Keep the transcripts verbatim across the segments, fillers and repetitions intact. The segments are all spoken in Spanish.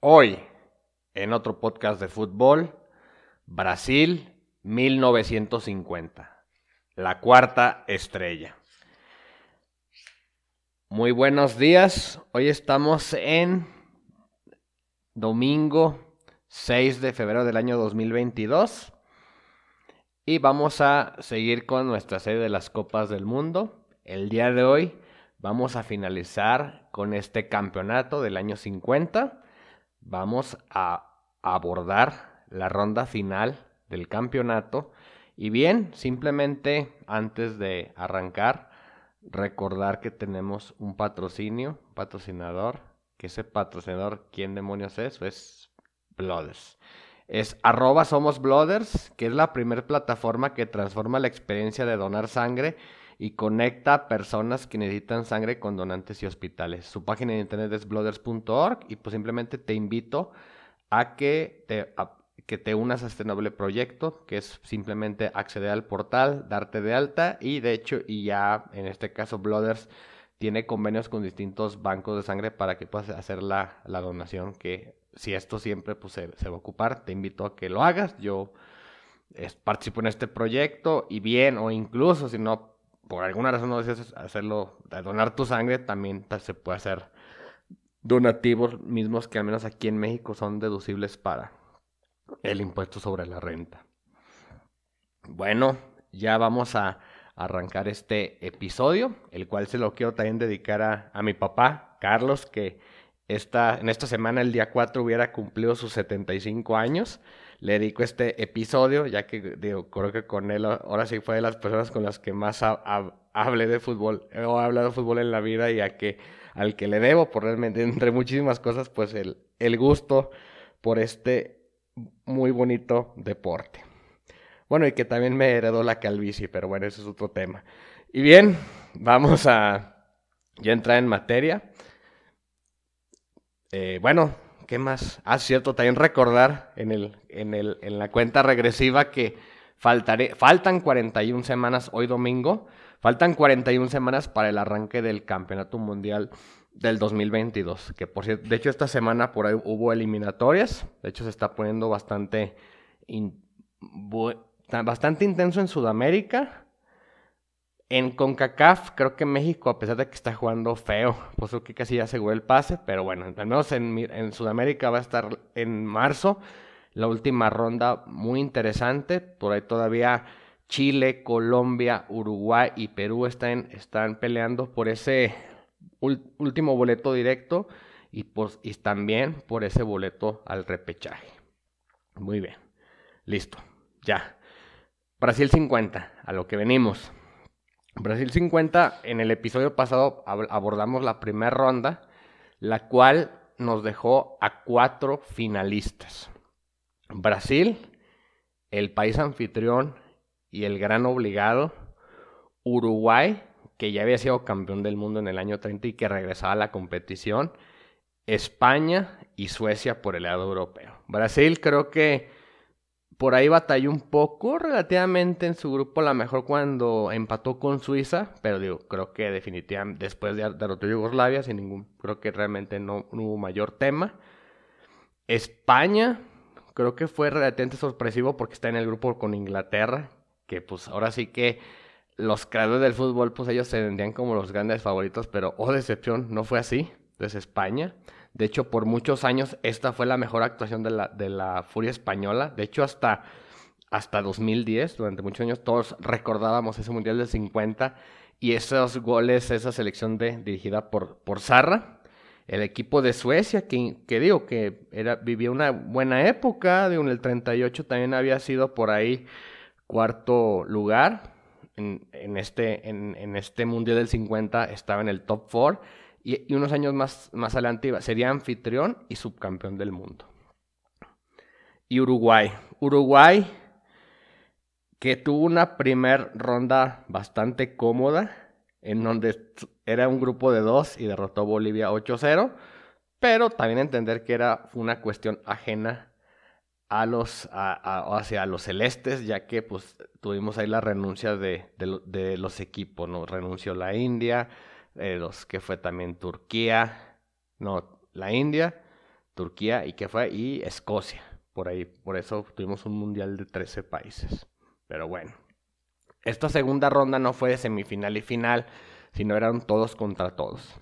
Hoy, en otro podcast de fútbol, Brasil mil novecientos cincuenta, la cuarta estrella. Muy buenos días, hoy estamos en domingo seis de febrero del año dos mil veintidós y vamos a seguir con nuestra serie de las Copas del Mundo. El día de hoy vamos a finalizar con este campeonato del año cincuenta. Vamos a abordar la ronda final del campeonato. Y bien, simplemente antes de arrancar, recordar que tenemos un patrocinio, un patrocinador, que ese patrocinador, ¿quién demonios es? Es Blooders. Es arroba Somos Blooders, que es la primera plataforma que transforma la experiencia de donar sangre y conecta a personas que necesitan sangre con donantes y hospitales. Su página de internet es blooders punto org y pues simplemente te invito a que te, a, que te unas a este noble proyecto, que es simplemente acceder al portal, darte de alta y de hecho, y ya en este caso Blooders tiene convenios con distintos bancos de sangre para que puedas hacer la, la donación, que si esto siempre pues, se, se va a ocupar, te invito a que lo hagas. Yo es, participo en este proyecto y bien, o incluso si no por alguna razón no deseas hacerlo, donar tu sangre, también se puede hacer donativos mismos que al menos aquí en México son deducibles para el impuesto sobre la renta. Bueno, ya vamos a arrancar este episodio, el cual se lo quiero también dedicar a, a mi papá, Carlos, que esta, en esta semana, el día cuatro, hubiera cumplido sus setenta y cinco años. Le dedico este episodio, ya que digo, creo que con él ahora sí fue de las personas con las que más ha, ha, hablé de fútbol, o he hablado de fútbol en la vida y a que, al que le debo, por realmente, entre muchísimas cosas, pues el, el gusto por este muy bonito deporte. Bueno, y que también me heredó la calvicie, pero bueno, ese es otro tema. Y bien, vamos a ya entrar en materia. Eh, bueno, ¿qué más? Ah, cierto, también recordar en, el, en, el, en la cuenta regresiva que faltaré, faltan cuarenta y una semanas hoy domingo, faltan cuarenta y una semanas para el arranque del Campeonato Mundial del dos mil veintidós, que por cierto, de hecho esta semana por ahí hubo eliminatorias, de hecho se está poniendo bastante, in, bu, bastante intenso en Sudamérica. En CONCACAF, creo que México, a pesar de que está jugando feo, pues creo que casi ya aseguró el pase, pero bueno, al menos en, en Sudamérica va a estar en marzo, la última ronda muy interesante, por ahí todavía Chile, Colombia, Uruguay y Perú están, están peleando por ese último boleto directo y, por, y también por ese boleto al repechaje. Muy bien, listo, ya. Brasil cincuenta, a lo que venimos. Brasil cincuenta, en el episodio pasado abordamos la primera ronda, la cual nos dejó a cuatro finalistas. Brasil, el país anfitrión y el gran obligado. Uruguay, que ya había sido campeón del mundo en el año treinta y que regresaba a la competición. España y Suecia por el lado europeo. Brasil creo que por ahí batalló un poco relativamente en su grupo, a lo mejor cuando empató con Suiza, pero digo, creo que definitivamente después de derrotar a Yugoslavia, sin ningún, creo que realmente no, no hubo mayor tema. España, creo que fue relativamente sorpresivo porque está en el grupo con Inglaterra, que pues ahora sí que los creadores del fútbol, pues ellos se vendían como los grandes favoritos, pero oh decepción, no fue así, desde España. De hecho, por muchos años, esta fue la mejor actuación de la, de la Furia Española. De hecho, hasta, hasta dos mil diez, durante muchos años, todos recordábamos ese Mundial del cincuenta y esos goles, esa selección de, dirigida por, por Sarra. El equipo de Suecia, que, que digo, que era, vivía una buena época. Digo, en el treinta y ocho también había sido por ahí cuarto lugar. En, en, este, en, en este Mundial del cincuenta estaba en el top cuatro. Y, y unos años más, más adelante sería anfitrión y subcampeón del mundo. Y Uruguay. Uruguay, que tuvo una primer ronda bastante cómoda, en donde era un grupo de dos y derrotó a Bolivia ocho cero, pero también entender que era una cuestión ajena a los, a, a, hacia los celestes, ya que pues tuvimos ahí la renuncia de, de, de los equipos, ¿no? Renunció la India, Eh, los que fue también Turquía, no, la India, Turquía, ¿y qué fue? Y Escocia, por ahí, por eso tuvimos un mundial de trece países. Pero bueno, esta segunda ronda no fue de semifinal y final, sino eran todos contra todos.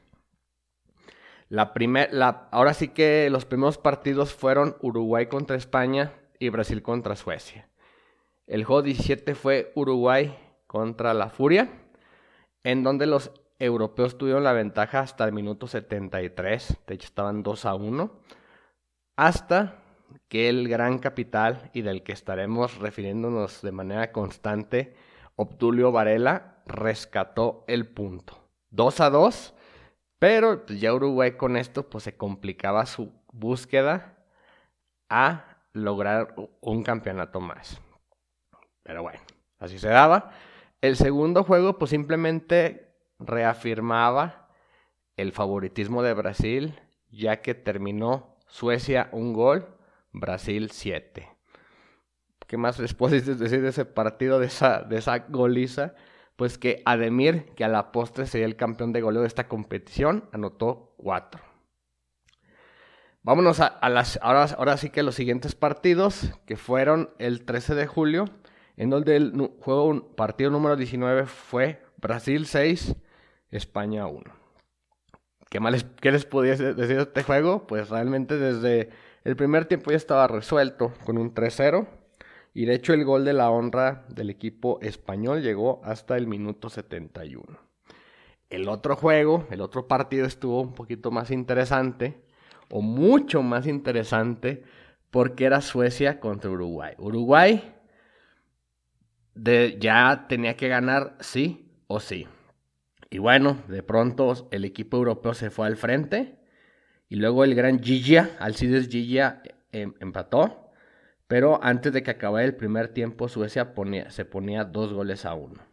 La primer, la, ahora sí que los primeros partidos fueron Uruguay contra España y Brasil contra Suecia. El juego diecisiete fue Uruguay contra la Furia, en donde los europeos tuvieron la ventaja hasta el minuto setenta y tres, de hecho estaban dos a uno, hasta que el gran capital, y del que estaremos refiriéndonos de manera constante, Obdulio Varela, rescató el punto. dos a dos, pero pues ya Uruguay con esto pues se complicaba su búsqueda a lograr un campeonato más. Pero bueno, así se daba. El segundo juego pues simplemente reafirmaba el favoritismo de Brasil, ya que terminó Suecia un gol, Brasil siete. ¿Qué más les puedo decir de ese partido, de esa, de esa goliza? Pues que Ademir, que a la postre sería el campeón de goleo de esta competición, anotó cuatro. Vámonos a, a las, ahora, ahora sí que los siguientes partidos, que fueron el trece de julio, en donde el juego, partido número diecinueve fue Brasil seis, España uno. ¿Qué, más les, ¿Qué les podía decir de este juego? Pues realmente desde el primer tiempo ya estaba resuelto con un tres cero. Y de hecho el gol de la honra del equipo español llegó hasta el minuto setenta y uno. El otro juego, el otro partido estuvo un poquito más interesante, o mucho más interesante, porque era Suecia contra Uruguay. Uruguay de, ya tenía que ganar sí o sí. Y bueno, de pronto el equipo europeo se fue al frente, y luego el gran Gigia, Alcides Gigia, em, empató. Pero antes de que acabara el primer tiempo, Suecia ponía, se ponía dos goles a uno.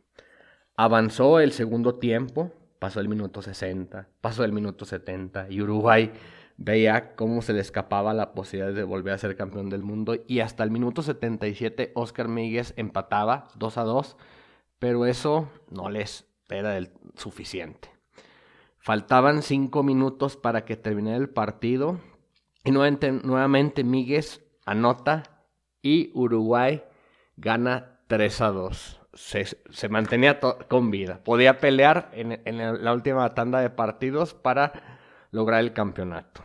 Avanzó el segundo tiempo, pasó el minuto sesenta, pasó el minuto setenta, y Uruguay veía cómo se le escapaba la posibilidad de volver a ser campeón del mundo. Y hasta el minuto setenta y siete, Óscar Míguez empataba dos a dos, pero eso no les era del suficiente. Faltaban cinco minutos para que terminara el partido, y nuevamente, nuevamente Míguez anota, y Uruguay gana tres a dos. Se, se mantenía to- con vida. Podía pelear en, en la última tanda de partidos para lograr el campeonato.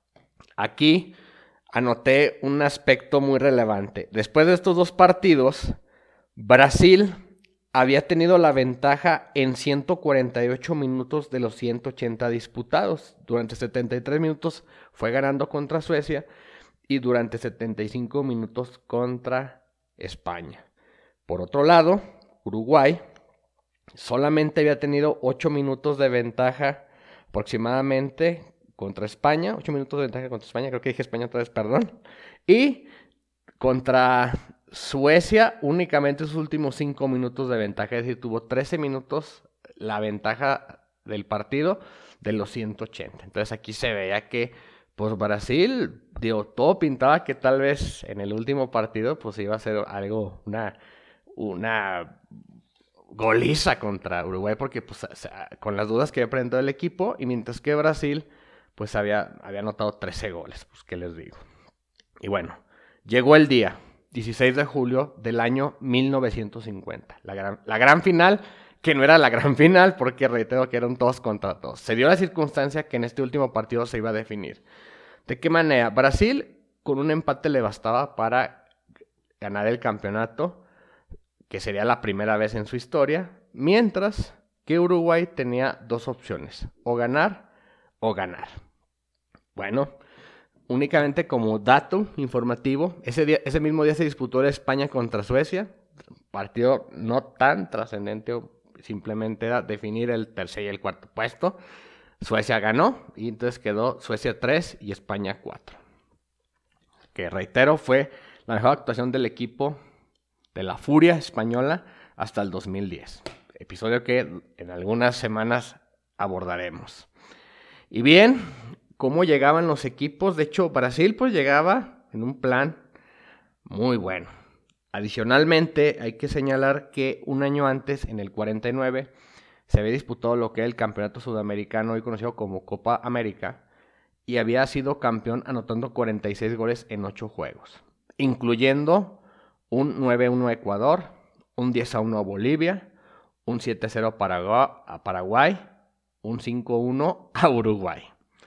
Aquí anoté un aspecto muy relevante. Después de estos dos partidos, Brasil había tenido la ventaja en ciento cuarenta y ocho minutos de los ciento ochenta disputados. Durante setenta y tres minutos fue ganando contra Suecia, y durante setenta y cinco minutos contra España. Por otro lado, Uruguay solamente había tenido ocho minutos de ventaja aproximadamente contra España, ocho minutos de ventaja contra España, creo que dije España otra vez, perdón, y contra Suecia únicamente sus últimos cinco minutos de ventaja, es decir, tuvo trece minutos la ventaja del partido de los ciento ochenta. Entonces aquí se veía que pues Brasil, digo, todo pintaba que tal vez en el último partido pues iba a ser algo, una, una goliza contra Uruguay, porque pues con las dudas que había presentado el equipo, y mientras que Brasil pues había, había anotado trece goles, pues qué les digo. Y bueno, llegó el día, dieciséis de julio del año mil novecientos cincuenta, la gran, la gran final, que no era la gran final, porque reitero que eran todos contra todos. Se dio la circunstancia que en este último partido se iba a definir. ¿De qué manera? Brasil con un empate le bastaba para ganar el campeonato, que sería la primera vez en su historia, mientras que Uruguay tenía dos opciones, o ganar o ganar. Bueno, únicamente como dato informativo, ese, día, ese mismo día se disputó España contra Suecia, partido no tan trascendente, simplemente era definir el tercer y el cuarto puesto. Suecia ganó y entonces quedó Suecia tres y España cuatro. Que reitero, fue la mejor actuación del equipo de la Furia española hasta el dos mil diez. Episodio que en algunas semanas abordaremos. Y bien, ¿cómo llegaban los equipos? De hecho, Brasil pues llegaba en un plan muy bueno. Adicionalmente, hay que señalar que un año antes, en el cuarenta y nueve, se había disputado lo que es el Campeonato Sudamericano, hoy conocido como Copa América, y había sido campeón anotando cuarenta y seis goles en ocho juegos, incluyendo un nueve a uno a Ecuador, un diez a uno a Bolivia, un siete a cero a Paraguay, un cinco a uno a Uruguay.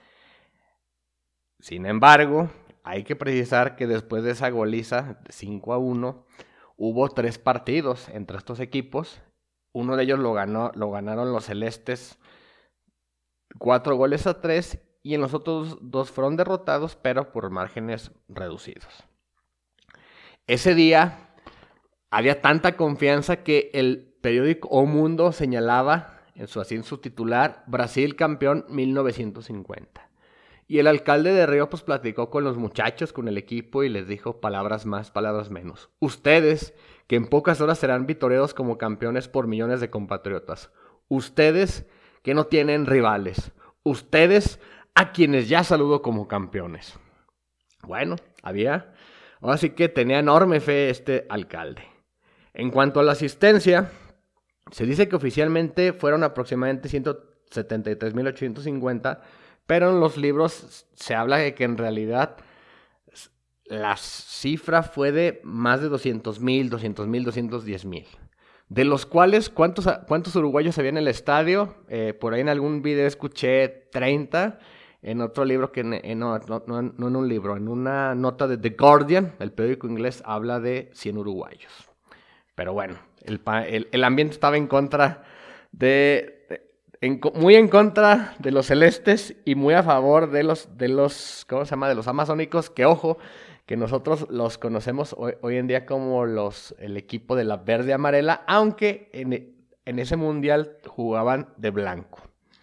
Sin embargo, hay que precisar que después de esa goliza de cinco a uno, hubo tres partidos entre estos equipos. Uno de ellos lo, ganó, lo ganaron los celestes cuatro goles a tres, y en los otros dos fueron derrotados, pero por márgenes reducidos. Ese día había tanta confianza que el periódico O Mundo señalaba en su, así en su titular: Brasil campeón mil novecientos cincuenta. Y el alcalde de Río pues platicó con los muchachos, con el equipo, y les dijo palabras más, palabras menos. Ustedes, que en pocas horas serán vitoreados como campeones por millones de compatriotas. Ustedes, que no tienen rivales. Ustedes, a quienes ya saludo como campeones. Bueno, había... Ahora sí que tenía enorme fe este alcalde. En cuanto a la asistencia, se dice que oficialmente fueron aproximadamente ciento setenta y tres mil ochocientos cincuenta, pero en los libros se habla de que en realidad la cifra fue de más de doscientos mil, doscientos mil, doscientos diez mil. De los cuales, ¿cuántos, cuántos uruguayos había en el estadio? Eh, por ahí en algún video escuché treinta. En otro libro, que en, no, no, no, no en un libro, en una nota de The Guardian, el periódico inglés, habla de cien uruguayos. Pero bueno, el, el, el ambiente estaba en contra de... de en, muy en contra de los celestes y muy a favor de los, de los, ¿cómo se llama? De los amazónicos, que ojo, que nosotros los conocemos hoy, hoy en día como los, el equipo de la verde amarela, aunque en, en ese mundial jugaban de blanco.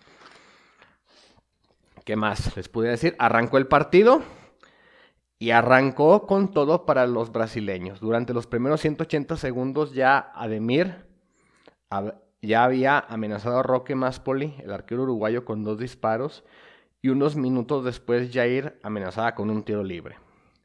¿Qué más les pude decir? Arrancó el partido y arrancó con todo para los brasileños. Durante los primeros ciento ochenta segundos ya Ademir ya había amenazado a Roque Máspoli, el arquero uruguayo, con dos disparos, y unos minutos después Jair amenazaba con un tiro libre.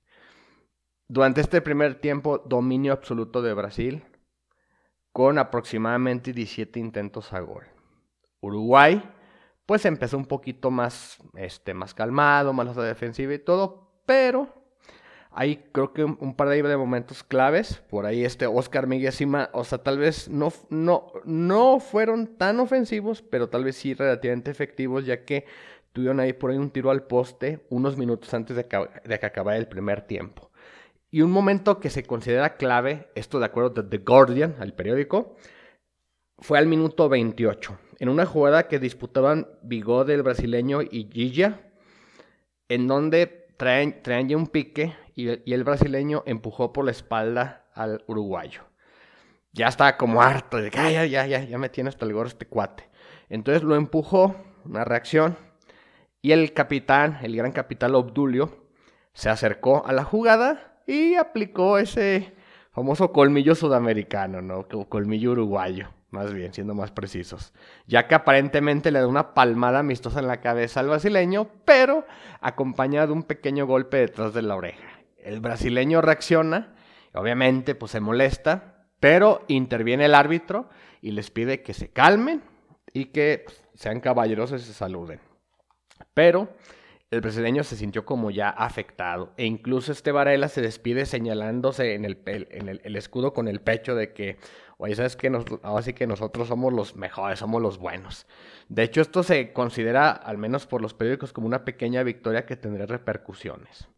Durante este primer tiempo, dominio absoluto de Brasil, con aproximadamente diecisiete intentos a gol. Uruguay pues empezó un poquito más, este, más calmado, más a la defensiva y todo, pero hay creo que un, un par de, de momentos claves. Por ahí este Oscar Miguel Sima, o sea, tal vez no, no, no fueron tan ofensivos, pero tal vez sí relativamente efectivos, ya que tuvieron ahí por ahí un tiro al poste unos minutos antes de, de que acabara el primer tiempo. Y un momento que se considera clave, esto de acuerdo de The Guardian, al periódico, fue al minuto veintiocho. En una jugada que disputaban Bigode, el brasileño, y Gilla, en donde traen, traen ya un pique y el, y el brasileño empujó por la espalda al uruguayo. Ya estaba como harto de que ya, ya, ya, ya me tiene hasta el gorro este cuate. Entonces lo empujó, una reacción, y el capitán, el gran capitán Obdulio, se acercó a la jugada y aplicó ese famoso colmillo sudamericano, ¿no? Colmillo uruguayo. Más bien, siendo más precisos. Ya que aparentemente le da una palmada amistosa en la cabeza al brasileño, pero acompañada de un pequeño golpe detrás de la oreja. El brasileño reacciona, obviamente pues se molesta, pero interviene el árbitro y les pide que se calmen y que pues, sean caballerosos y se saluden. Pero el brasileño se sintió como ya afectado, e incluso este Varela se despide señalándose en el, en el, el escudo con el pecho de que, oye, ¿sabes qué? Nos, ahora sí que nosotros somos los mejores, somos los buenos. De hecho, esto se considera, al menos por los periódicos, como una pequeña victoria que tendría repercusiones.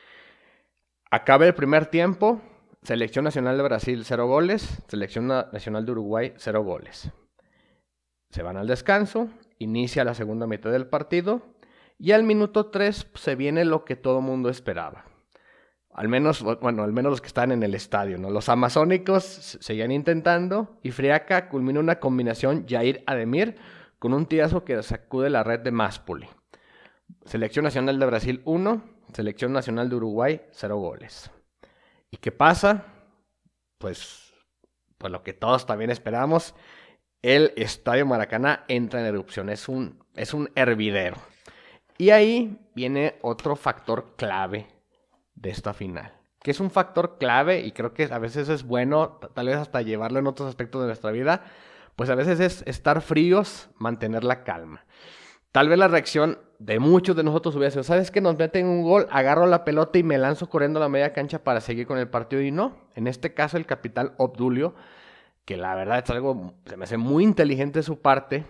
Acaba el primer tiempo, Selección Nacional de Brasil, cero goles, Selección Nacional de Uruguay, cero goles. Se van al descanso, inicia la segunda mitad del partido, y al minuto tres se viene lo que todo mundo esperaba. Al menos, bueno, al menos los que están en el estadio, ¿no? Los amazónicos seguían intentando y Friaca culmina una combinación Jair-Ademir con un tirazo que sacude la red de Máspoli. Selección Nacional de Brasil uno, Selección Nacional de Uruguay cero goles. ¿Y qué pasa? Pues, pues lo que todos también esperamos, el Estadio Maracaná entra en erupción, es un, es un hervidero. Y ahí viene otro factor clave de esta final, que es un factor clave y creo que a veces es bueno, tal vez hasta llevarlo en otros aspectos de nuestra vida, pues a veces es estar fríos, mantener la calma. tal vez la reacción de muchos de nosotros hubiera sido, ¿sabes qué? Nos meten un gol, agarro la pelota y me lanzo corriendo a la media cancha para seguir con el partido. Y no, en este caso el capitán Obdulio, que la verdad es algo, se me hace muy inteligente de su parte,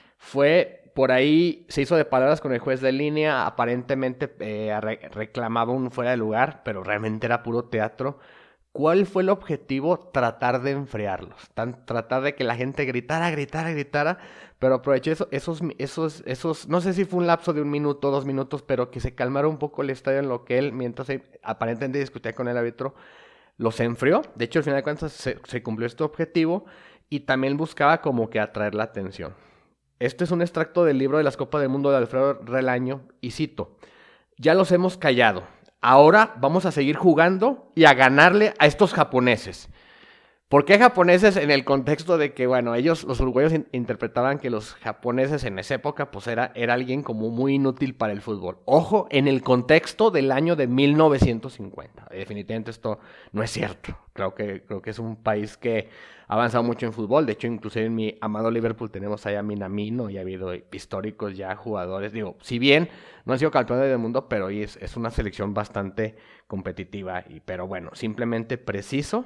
fue por ahí, se hizo de palabras con el juez de línea, aparentemente eh, re- reclamaba un fuera de lugar, pero realmente era puro teatro. ¿Cuál fue el objetivo? Tratar de enfriarlos, tan, tratar de que la gente gritara, gritara, gritara, pero aprovechó eso, esos, esos, esos, no sé si fue un lapso de un minuto, dos minutos, pero que se calmara un poco el estadio en lo que él, mientras se, aparentemente discutía con el árbitro, los enfrió. De hecho, al final de cuentas se, se cumplió este objetivo y también buscaba como que atraer la atención. Este es un extracto del libro de las Copas del Mundo de Alfredo Relaño y cito: ya los hemos callado. Ahora vamos a seguir jugando y a ganarle a estos japoneses. ¿Por qué japoneses? En el contexto de que, bueno, ellos, los uruguayos, in- interpretaban que los japoneses en esa época, pues era, era alguien como muy inútil para el fútbol. Ojo, en el contexto del año de mil novecientos cincuenta. Definitivamente esto no es cierto. Creo que, creo que es un país que ha avanzado mucho en fútbol. De hecho, inclusive en mi amado Liverpool tenemos allá a Minamino y ha habido históricos ya jugadores. Digo, si bien no han sido campeones del mundo, pero hoy es, es una selección bastante competitiva. Y, pero bueno, simplemente preciso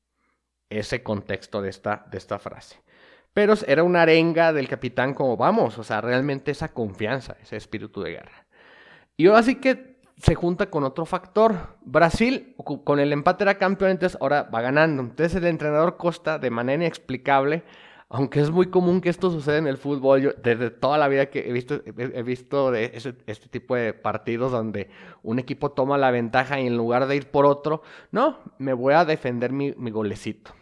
ese contexto de esta, de esta frase. Pero era una arenga del capitán como vamos, o sea, realmente esa confianza, ese espíritu de guerra. Y así que se junta con otro factor. Brasil, con el empate era campeón, entonces ahora va ganando. Entonces el entrenador Costa, de manera inexplicable, aunque es muy común que esto suceda en el fútbol, yo desde toda la vida que he visto, he visto de ese, este tipo de partidos donde un equipo toma la ventaja y en lugar de ir por otro, no, me voy a defender mi, mi golecito.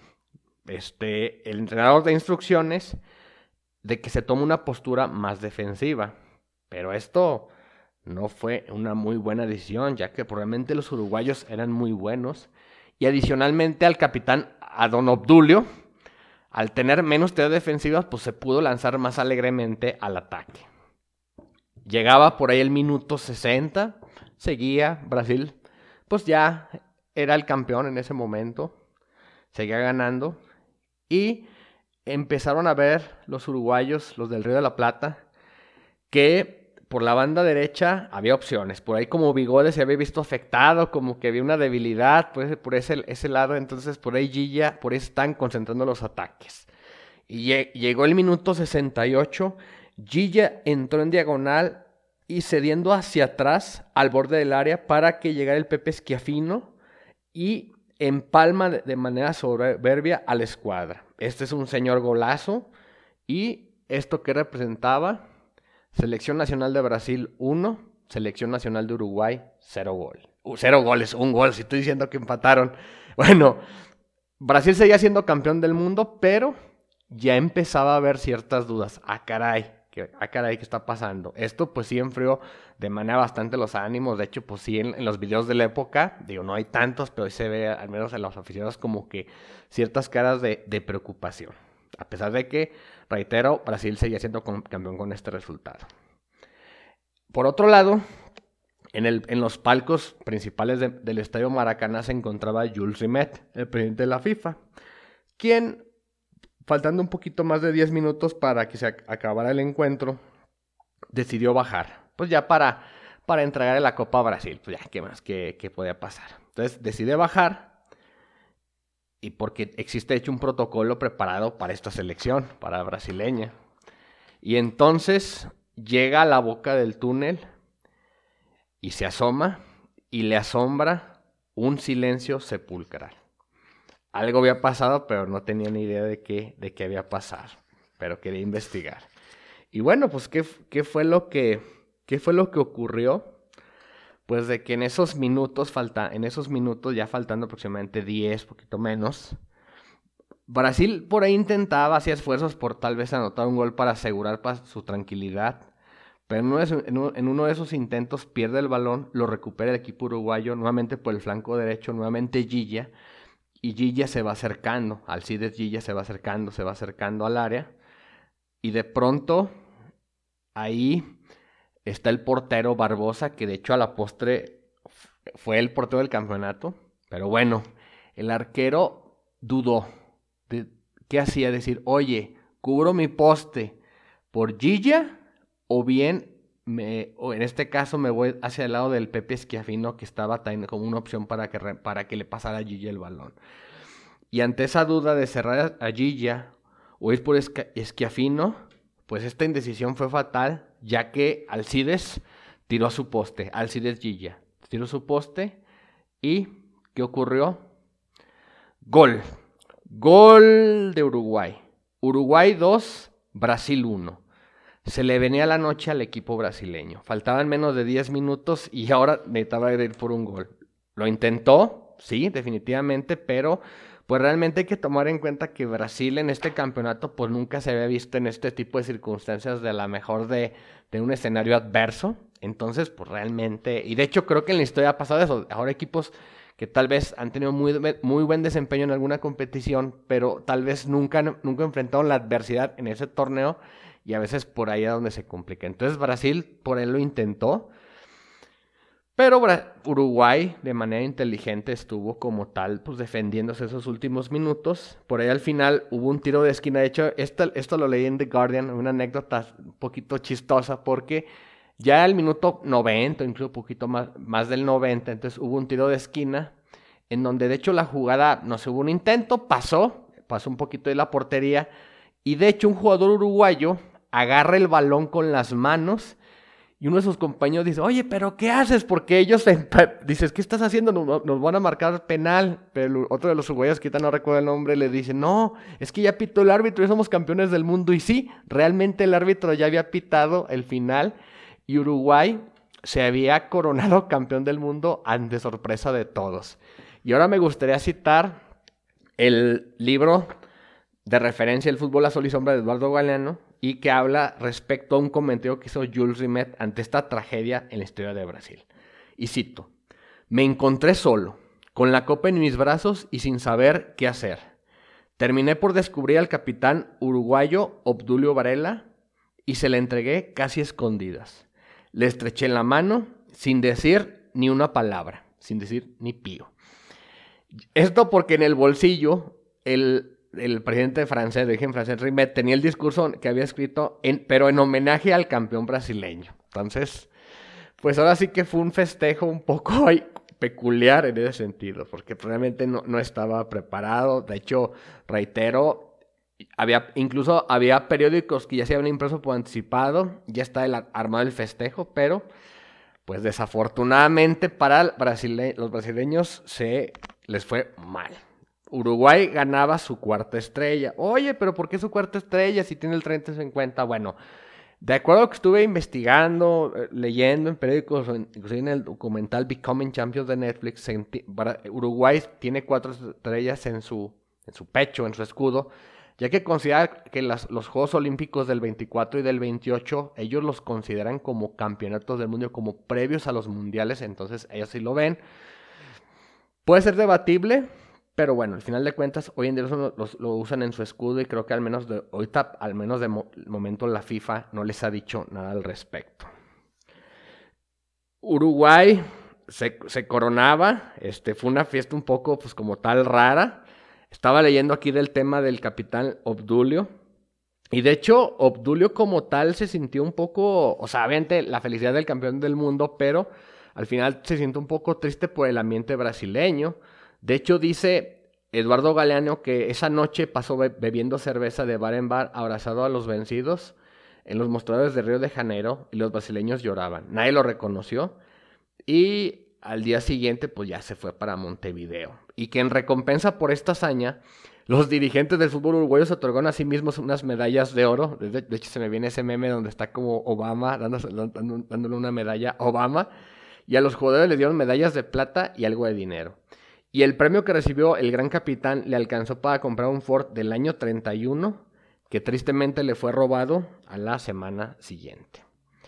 Este, el entrenador da instrucciones de que se tome una postura más defensiva. Pero esto no fue una muy buena decisión, ya que probablemente los uruguayos eran muy buenos. Y adicionalmente al capitán, a don Obdulio, al tener menos tareas defensivas, pues se pudo lanzar más alegremente al ataque. Llegaba por ahí el minuto sesenta, seguía Brasil, pues ya era el campeón en ese momento, seguía ganando. Y empezaron a ver los uruguayos, los del Río de la Plata, que por la banda derecha había opciones. Por ahí como Bigodes se había visto afectado, como que había una debilidad pues, por ese, ese lado. Entonces por ahí Gilla, por ahí están concentrando los ataques. Y llegó el minuto sesenta y ocho. Gilla entró en diagonal y cediendo hacia atrás al borde del área para que llegara el Pepe Schiaffino y empalma de manera soberbia a la escuadra. Este es un señor golazo. ¿Y esto qué representaba? Selección Nacional de Brasil uno, Selección Nacional de Uruguay cero gol. Uh, cero goles, un gol, si estoy diciendo que empataron. Bueno, Brasil seguía siendo campeón del mundo, pero ya empezaba a haber ciertas dudas. Ah, caray, ¿qué, ah, caray, ¿qué está pasando? Esto pues sí enfrió de manera bastante los ánimos. De hecho, pues sí, en, en los videos de la época, digo, no hay tantos, pero se ve, al menos en los aficionados, como que ciertas caras de, de preocupación. A pesar de que, reitero, Brasil seguía siendo campeón con este resultado. Por otro lado, en, el, en los palcos principales de, del Estadio Maracaná se encontraba Jules Rimet, el presidente de la FIFA, quien, faltando un poquito más de diez minutos para que se acabara el encuentro, decidió bajar. Pues ya para, para entregar la Copa a Brasil. Pues ya, ¿qué más? ¿Qué, qué podía pasar? Entonces decide bajar. Y porque existe hecho un protocolo preparado para esta selección, para la brasileña. Y entonces llega a la boca del túnel y se asoma y le asombra un silencio sepulcral. Algo había pasado, pero no tenía ni idea de qué, de qué había pasado. Pero quería investigar. Y bueno, pues ¿qué, qué fue lo que, qué fue lo que ocurrió? Pues de que en esos minutos, falta, en esos minutos, ya faltando aproximadamente diez, poquito menos, Brasil por ahí intentaba, hacía esfuerzos por tal vez anotar un gol para asegurar su tranquilidad, pero en uno de esos intentos pierde el balón, lo recupera el equipo uruguayo, nuevamente por el flanco derecho, nuevamente Gilla, y Gilla se va acercando, Alcides Gilla se va acercando, se va acercando al área, y de pronto ahí está el portero Barbosa, que de hecho a la postre fue el portero del campeonato. Pero bueno, el arquero dudó. De, ¿Qué hacía? Decir, oye, ¿cubro mi poste por Gilla o bien, me, o en este caso me voy hacia el lado del Pepe Schiaffino, que estaba también como una opción para que, re, para que le pasara a Gigi el balón. Y ante esa duda de cerrar a Gigi o ir por Schiaffino, pues esta indecisión fue fatal, ya que Alcides tiró a su poste, Alcides Gigi, tiró su poste y ¿qué ocurrió? Gol, gol de Uruguay, Uruguay dos, Brasil uno. Se le venía la noche al equipo brasileño, faltaban menos de diez minutos y ahora necesitaba ir por un gol. Lo intentó, sí, definitivamente, pero pues realmente hay que tomar en cuenta que Brasil en este campeonato pues nunca se había visto en este tipo de circunstancias de la mejor de, de un escenario adverso. Entonces pues realmente, y de hecho creo que en la historia ha pasado eso, ahora equipos que tal vez han tenido muy, muy buen desempeño en alguna competición, pero tal vez nunca, nunca enfrentaron la adversidad en ese torneo y a veces por ahí es donde se complica. Entonces Brasil por él lo intentó, pero Uruguay de manera inteligente estuvo como tal, pues defendiéndose esos últimos minutos. Por ahí al final hubo un tiro de esquina. De hecho, esto, esto lo leí en The Guardian, una anécdota un poquito chistosa, porque ya al minuto noventa, incluso un poquito más, más del noventa, entonces hubo un tiro de esquina, en donde de hecho la jugada, no sé, hubo un intento, pasó, pasó un poquito de la portería, y de hecho un jugador uruguayo agarra el balón con las manos, y uno de sus compañeros dice, oye, ¿pero qué haces? Porque ellos, dices, ¿qué estás haciendo? Nos, nos van a marcar penal. Pero otro de los uruguayos, que ahorita no recuerdo el nombre, le dice, no, es que ya pitó el árbitro y somos campeones del mundo. Y sí, realmente el árbitro ya había pitado el final y Uruguay se había coronado campeón del mundo ante sorpresa de todos. Y ahora me gustaría citar el libro de referencia El fútbol a sol y sombra de Eduardo Galeano, y que habla respecto a un comentario que hizo Jules Rimet ante esta tragedia en la historia de Brasil. Y cito, me encontré solo, con la copa en mis brazos y sin saber qué hacer. Terminé por descubrir al capitán uruguayo Obdulio Varela y se la entregué casi escondidas. Le estreché la mano sin decir ni una palabra, sin decir ni pío. Esto porque en el bolsillo el... el presidente francés, de origen francés, Rimet, tenía el discurso que había escrito, en, pero en homenaje al campeón brasileño. Entonces, pues ahora sí que fue un festejo un poco peculiar en ese sentido, porque realmente no, no estaba preparado. De hecho, reitero, había, incluso había periódicos que ya se habían impreso por anticipado, ya está el, armado el festejo, pero pues desafortunadamente para Brasile- los brasileños se les fue mal. Uruguay ganaba su cuarta estrella. Oye, pero ¿por qué su cuarta estrella si tiene el treinta en cuenta? Bueno, de acuerdo a lo que estuve investigando, leyendo en periódicos, inclusive en el documental Becoming Champions de Netflix, Uruguay tiene cuatro estrellas en su, en su pecho, en su escudo, ya que considera que las, los Juegos Olímpicos del veinticuatro y del veintiocho, ellos los consideran como campeonatos del mundo, como previos a los mundiales, entonces ellos sí lo ven. Puede ser debatible, pero bueno, al final de cuentas, hoy en día lo, lo, lo usan en su escudo y creo que al menos de ahorita, al menos de mo- momento la FIFA no les ha dicho nada al respecto. Uruguay se, se coronaba, este, fue una fiesta un poco pues como tal rara. Estaba leyendo aquí del tema del capitán Obdulio. Y de hecho, Obdulio como tal se sintió un poco, o sea, obviamente la felicidad del campeón del mundo, pero al final se sintió un poco triste por el ambiente brasileño. De hecho, dice Eduardo Galeano que esa noche pasó be- bebiendo cerveza de bar en bar, abrazado a los vencidos en los mostradores de Río de Janeiro, y los brasileños lloraban. Nadie lo reconoció y al día siguiente pues ya se fue para Montevideo. Y que en recompensa por esta hazaña, los dirigentes del fútbol uruguayo se otorgaron a sí mismos unas medallas de oro. De, de hecho se me viene ese meme donde está como Obama dándose, dándole una medalla a Obama. Y a los jugadores les dieron medallas de plata y algo de dinero. Y el premio que recibió el gran capitán le alcanzó para comprar un Ford del año treinta y uno, que tristemente le fue robado a la semana siguiente.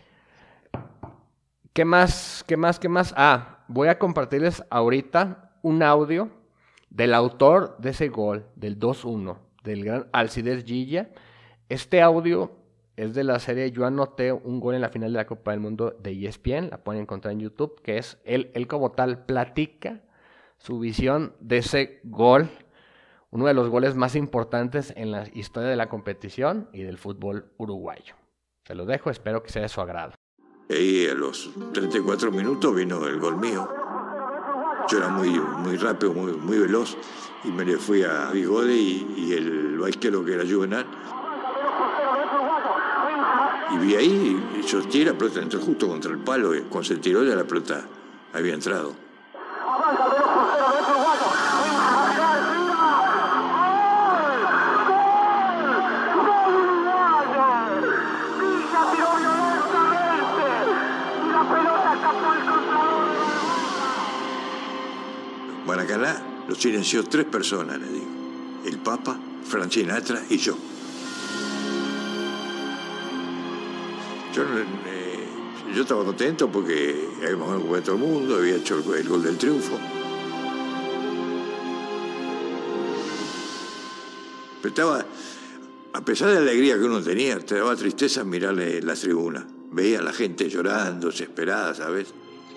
¿Qué más? ¿Qué más? ¿Qué más? Ah, voy a compartirles ahorita un audio del autor de ese gol, del dos uno, del gran Alcides Gigi. Este audio es de la serie Yo anoté un gol en la final de la Copa del Mundo de E S P N, la pueden encontrar en YouTube, que es él, él como tal platica su visión de ese gol, uno de los goles más importantes en la historia de la competición y del fútbol uruguayo. Se los dejo, espero que sea de su agrado. Y a los treinta y cuatro minutos vino el gol mío. Yo era muy, muy rápido, muy, muy veloz, y me le fui a Bigode y, y el arquero que era Juvenal. Y vi ahí, y yo tiré la pelota, entró justo contra el palo, y cuando se tiró ya la pelota había entrado. Maracaná lo silenció tres personas, le digo. El Papa, Frank Sinatra y yo. Yo, eh, yo estaba contento porque habíamos jugado a todo el mundo, había hecho el, el gol del triunfo. Pero estaba, a pesar de la alegría que uno tenía, te daba tristeza mirarle las tribunas. Veía a la gente llorando, desesperada, ¿sabes?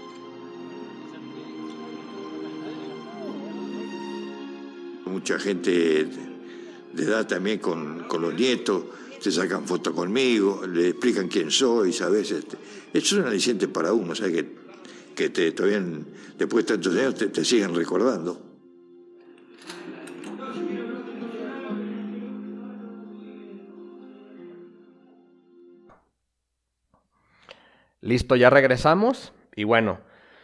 Mucha gente de edad también con, con los nietos, se sacan fotos conmigo, le explican quién soy, ¿sabes? Este, eso es un aliciente para uno, ¿sabes? Que, que te, todavía después de tantos años te, te siguen recordando. Listo, ya regresamos. Y bueno,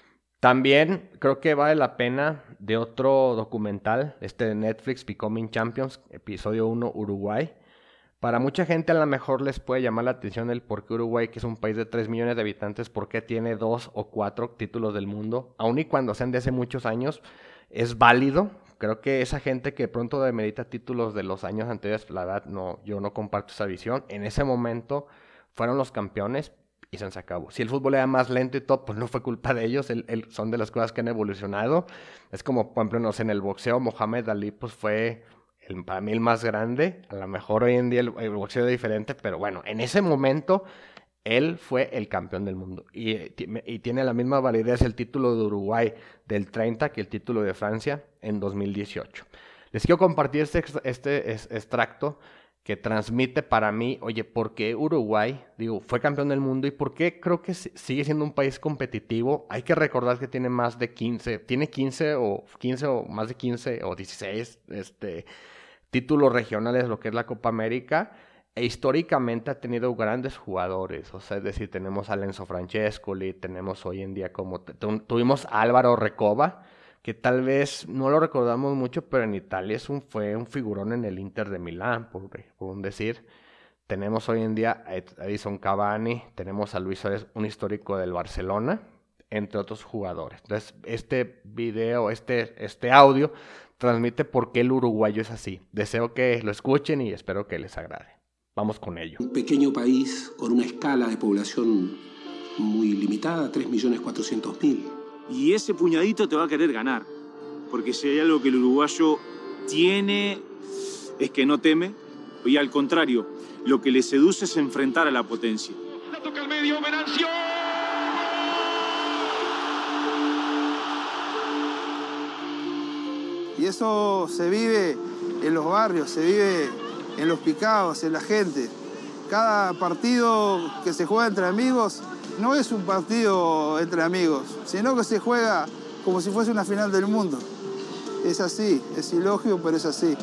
también creo que vale la pena de otro documental, este de Netflix, Becoming Champions, episodio uno, Uruguay. Para mucha gente a lo mejor les puede llamar la atención el por qué Uruguay, que es un país de tres millones de habitantes, por qué tiene dos o cuatro títulos del mundo, aun y cuando sean de hace muchos años, es válido. Creo que esa gente que pronto demerita títulos de los años anteriores, la verdad, no, yo no comparto esa visión. En ese momento fueron los campeones y se acabó. Si el fútbol era más lento y todo, pues no fue culpa de ellos, el, el, son de las cosas que han evolucionado. Es como, por ejemplo, no sé, en el boxeo, Mohamed Ali, pues fue el, para mí el más grande. A lo mejor hoy en día el, el boxeo es diferente, pero bueno, en ese momento él fue el campeón del mundo. Y, y tiene la misma validez el título de Uruguay del treinta que el título de Francia en dos mil dieciocho. Les quiero compartir este, este extracto que transmite para mí, oye, ¿por qué Uruguay, digo, fue campeón del mundo y por qué creo que sigue siendo un país competitivo? Hay que recordar que tiene más de quince, tiene quince o quince o más de quince o dieciséis este, títulos regionales, lo que es la Copa América, e históricamente ha tenido grandes jugadores, o sea, es decir, tenemos a Enzo Francescoli, tenemos hoy en día como, tuvimos a Álvaro Recoba, que tal vez no lo recordamos mucho, pero en Italia es un, fue un figurón en el Inter de Milán, por, por un decir. Tenemos hoy en día a Edison Cavani, tenemos a Luis Suárez, un histórico del Barcelona, entre otros jugadores. Entonces, este video, este, este audio, transmite por qué el uruguayo es así. Deseo que lo escuchen y espero que les agrade. Vamos con ello. Un pequeño país con una escala de población muy limitada, tres millones cuatrocientos mil. Y ese puñadito te va a querer ganar. Porque si hay algo que el uruguayo tiene, es que no teme. Y al contrario, lo que le seduce es enfrentar a la potencia. La toca al medio, Venancio. Y eso se vive en los barrios, se vive en los picados, en la gente. Cada partido que se juega entre amigos no es un partido entre amigos, sino que se juega como si fuese una final del mundo. Es así, es ilógico, pero es así.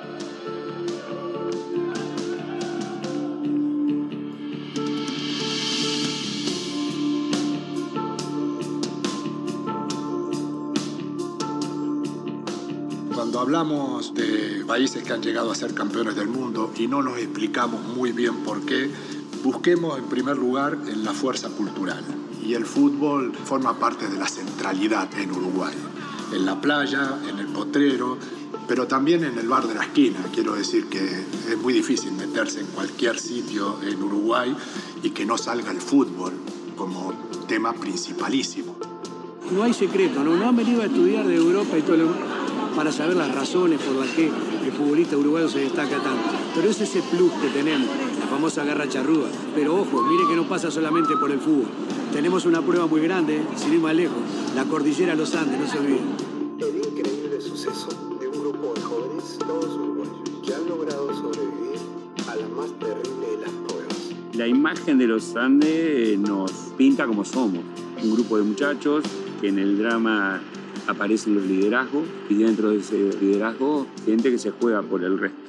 Cuando hablamos de países que han llegado a ser campeones del mundo y no nos explicamos muy bien por qué, busquemos en primer lugar en la fuerza cultural. Y el fútbol forma parte de la centralidad en Uruguay. En la playa, en el potrero, pero también en el bar de la esquina. Quiero decir que es muy difícil meterse en cualquier sitio en Uruguay y que no salga el fútbol como tema principalísimo. No hay secreto, ¿no? No han venido a estudiar de Europa y todo lo... para saber las razones por las que el futbolista uruguayo se destaca tanto. Pero es ese plus que tenemos, la famosa garra charrúa. Pero ojo, mire que no pasa solamente por el fútbol. Tenemos una prueba muy grande, sin ir más lejos, la cordillera de los Andes, no se olviden. El increíble suceso de un grupo de jóvenes, todos uruguayos, que han logrado sobrevivir a la más terrible de las pruebas. La imagen de los Andes nos pinta como somos. Un grupo de muchachos que en el drama aparecen los liderazgos y dentro de ese liderazgo gente que se juega por el resto.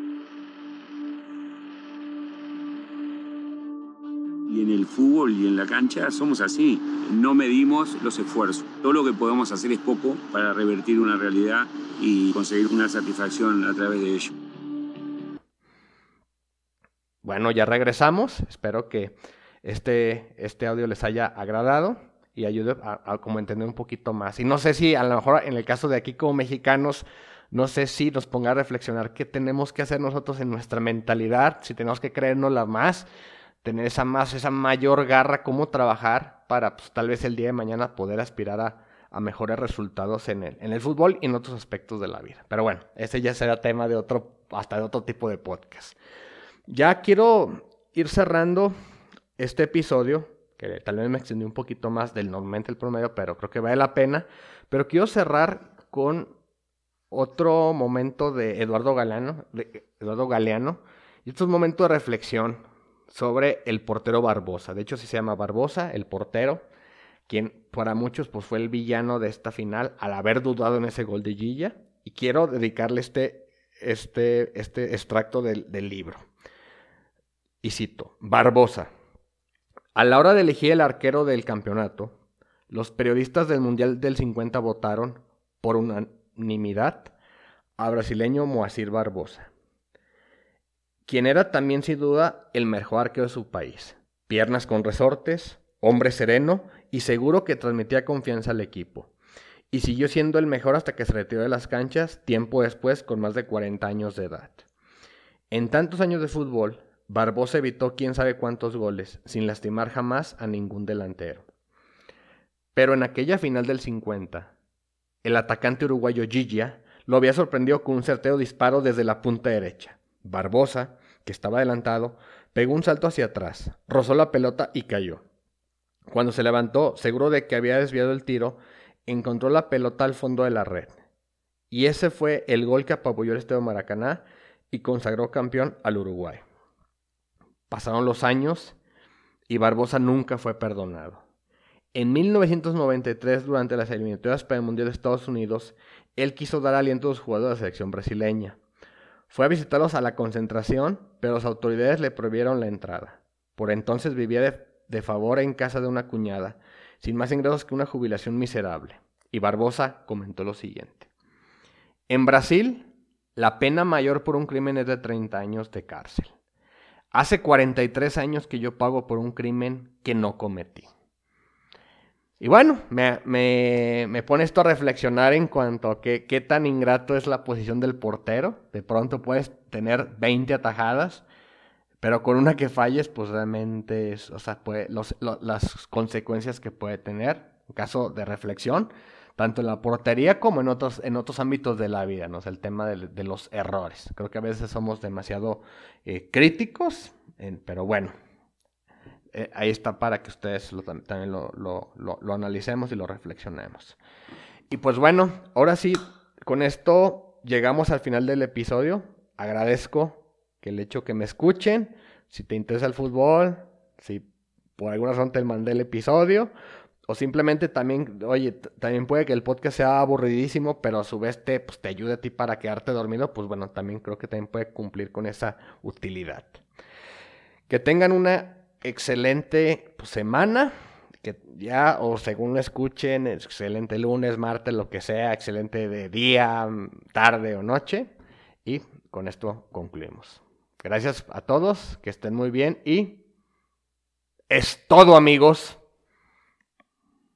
Y en el fútbol y en la cancha somos así. No medimos los esfuerzos. Todo lo que podemos hacer es poco para revertir una realidad y conseguir una satisfacción a través de ello. Bueno, ya regresamos. Espero que este, este audio les haya agradado y ayude a, a como entender un poquito más. Y no sé si a lo mejor en el caso de aquí como mexicanos, no sé si nos ponga a reflexionar qué tenemos que hacer nosotros en nuestra mentalidad, si tenemos que creérnosla más, tener esa más, esa mayor garra, cómo trabajar para pues, tal vez el día de mañana poder aspirar a, a mejores resultados en el, en el fútbol y en otros aspectos de la vida. Pero bueno, ese ya será tema de otro, hasta de otro tipo de podcast. Ya quiero ir cerrando este episodio, que tal vez me extendí un poquito más del normalmente el promedio, pero creo que vale la pena. Pero quiero cerrar con otro momento de Eduardo Galeano, de Eduardo Galeano, y estos momentos de reflexión sobre el portero Barbosa. De hecho, sí se llama Barbosa, el portero, quien para muchos pues, fue el villano de esta final al haber dudado en ese gol de Gilla. Y quiero dedicarle este, este, este extracto del, del libro. Y cito, Barbosa. A la hora de elegir el arquero del campeonato, los periodistas del Mundial del cincuenta votaron por unanimidad a brasileño Moacir Barbosa, quien era también sin duda el mejor arquero de su país. Piernas con resortes, hombre sereno y seguro que transmitía confianza al equipo. Y siguió siendo el mejor hasta que se retiró de las canchas, tiempo después con más de cuarenta años de edad. En tantos años de fútbol, Barbosa evitó quién sabe cuántos goles, sin lastimar jamás a ningún delantero. Pero en aquella final del cincuenta, el atacante uruguayo Gilla lo había sorprendido con un certero disparo desde la punta derecha. Barbosa, que estaba adelantado, pegó un salto hacia atrás, rozó la pelota y cayó. Cuando se levantó, seguro de que había desviado el tiro, encontró la pelota al fondo de la red. Y ese fue el gol que apabulló el Estadio Maracaná y consagró campeón al Uruguay. Pasaron los años y Barbosa nunca fue perdonado. En mil novecientos noventa y tres, durante las eliminatorias para el Mundial de Estados Unidos, él quiso dar aliento a los jugadores de la selección brasileña. Fue a visitarlos a la concentración, pero las autoridades le prohibieron la entrada. Por entonces vivía de, de favor en casa de una cuñada, sin más ingresos que una jubilación miserable. Y Barbosa comentó lo siguiente. En Brasil, la pena mayor por un crimen es de treinta años de cárcel. Hace cuarenta y tres años que yo pago por un crimen que no cometí. Y bueno, me, me, me pone esto a reflexionar en cuanto a que, qué tan ingrato es la posición del portero. De pronto puedes tener veinte atajadas, pero con una que falles, pues realmente es, o sea, puede, los, lo, las consecuencias que puede tener, en caso de reflexión, tanto en la portería como en otros, en otros ámbitos de la vida, ¿no? O sea, el tema de, de los errores. Creo que a veces somos demasiado eh, críticos, eh, pero bueno, eh, ahí está para que ustedes lo, también lo, lo, lo, lo analicemos y lo reflexionemos. Y pues bueno, ahora sí, con esto llegamos al final del episodio. Agradezco que el hecho que me escuchen. Si te interesa el fútbol, si por alguna razón te mandé el episodio, o simplemente también, oye, t- también puede que el podcast sea aburridísimo, pero a su vez te, pues, te ayude a ti para quedarte dormido, pues bueno, también creo que también puede cumplir con esa utilidad. Que tengan una excelente pues, semana, que ya, o según lo escuchen, excelente lunes, martes, lo que sea, excelente de día, tarde o noche, y con esto concluimos. Gracias a todos, que estén muy bien, y es todo, amigos.